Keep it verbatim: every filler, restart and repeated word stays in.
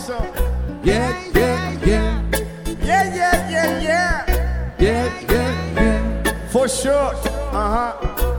some. Yeah, yeah, yeah. Yeah, yeah, yeah, yeah. Yeah, yeah, yeah. For sure. Uh huh.